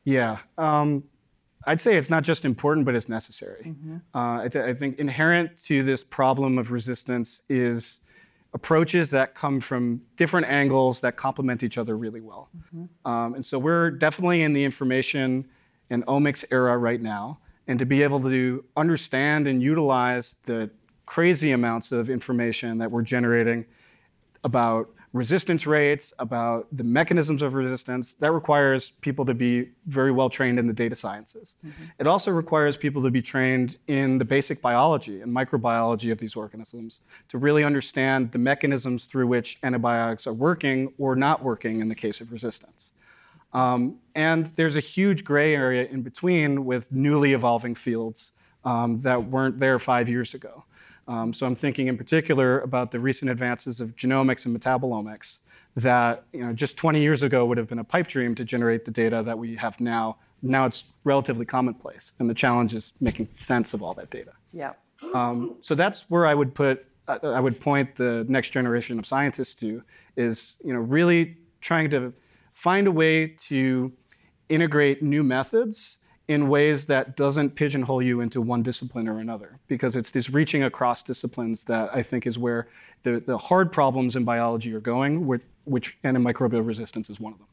Yeah. I'd say it's not just important, but it's necessary. I think inherent to this problem of resistance is approaches that come from different angles that complement each other really well. And so we're definitely in the information and omics era right now. And to be able to understand and utilize the crazy amounts of information that we're generating about resistance rates, about the mechanisms of resistance, that requires people to be very well trained in the data sciences. It also requires people to be trained in the basic biology and microbiology of these organisms to really understand the mechanisms through which antibiotics are working or not working in the case of resistance. And there's a huge gray area in between with newly evolving fields that weren't there 5 years ago. So I'm thinking in particular about the recent advances of genomics and metabolomics that just 20 years ago would have been a pipe dream to generate the data that we have now. Now it's relatively commonplace, and the challenge is making sense of all that data. Yeah. So that's where I would point the next generation of scientists to, is really trying to find a way to integrate new methods in ways that doesn't pigeonhole you into one discipline or another, because it's this reaching across disciplines that I think is where the hard problems in biology are going, which antimicrobial resistance is one of them.